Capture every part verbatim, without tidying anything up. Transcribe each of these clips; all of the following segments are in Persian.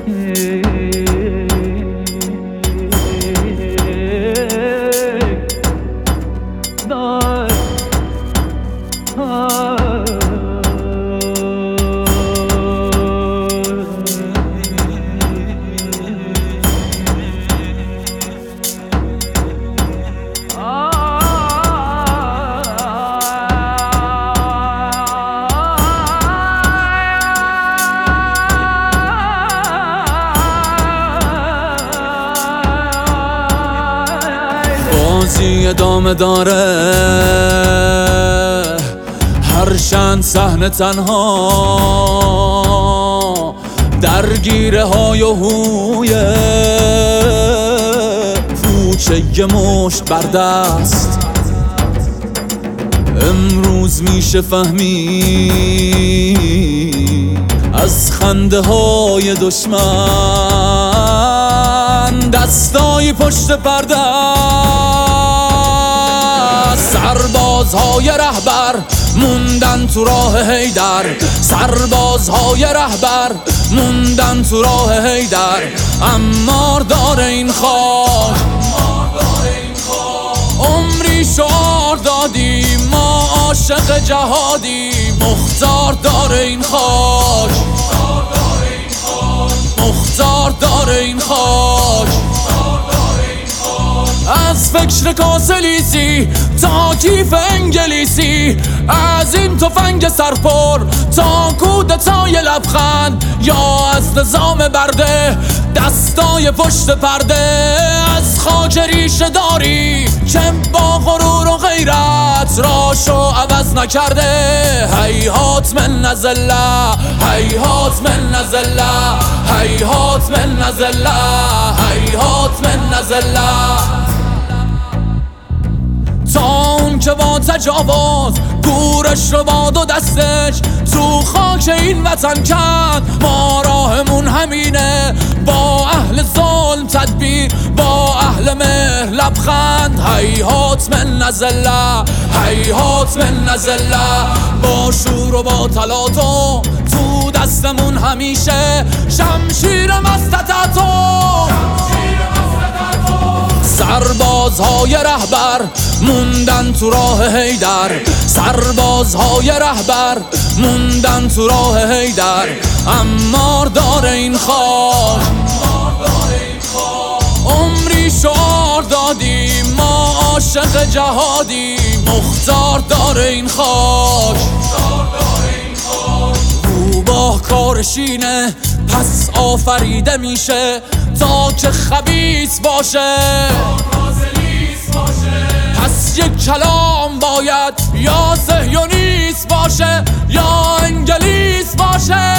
بازی ادامه داره، هر چند صحنه تنها درگیره های و هویه، پوچه یه مشت بر دست. امروز میشه فهمی از خنده های دشمن دستای پشت پرده، سربازهای رهبر موندن تو راه حیدر، سربازهای رهبر موندن تو راه حیدر. عمار داره این خاک، عمری شعار دادیم ما عاشق جهادیم. مختار داره این خاک، مختار داره این خاک. از فکر کاسلیسی تا کیف انگلیسی، از این تفنگ سرپر تا کودتای لبخند، یا از نظام برده دستای پشت پرده. از خاک ریشه داری که با غرور و غیرت راشو عوض نکرده. هیهات من نزله، هیهات من نزله، هیهات من نزله، هیهات من نزله. تا اون که با تجاوز گورش رو با دو دستش تو خاک این وطن کند، ما راهمون همینه. با اهل ظلم تدبیر، با اهل مهر لبخند. هیهات من نزله، هیهات من نزله. با شور و با تلاطم تو دستمون همیشه شمشیر مستطعتو. سربازهای رهبر موندن تو راه حیدر، سربازهای رهبر موندن تو راه حیدر. عمار داره این خاک، عمری شعار دادیم ما عاشق جهادیم. مختار داره این خاک، روباه کارشینه پس آفریده میشه تا که خبیث باشه. پس یک کلام باید یا صهیونیست باشه یا انگلیس باشه.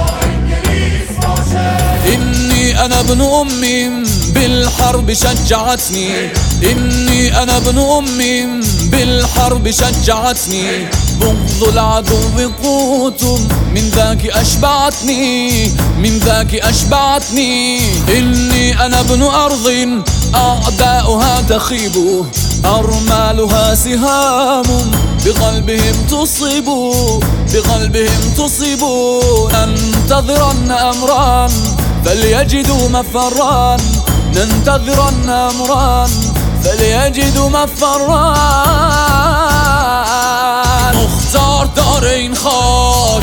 إني أنا ابن أم بالحرب شجعتني، إني أنا ابن أم بالحرب شجعتني. بغض العدو قوت من ذاك أشبعتني، من ذاك أشبعتني. إني أنا ابن أرض أعداؤها تخيب، أرمالها سهام بقلبهم تصيب، بقلبهم تصيب. ننتظرن أمرا فليجدوا مفرا، ننتظرن أمرا فليجدوا مفرا. مختار داره این خاک،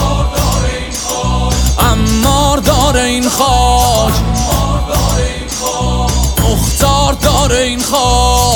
عمار داره این خاک، مختار داره این خاک.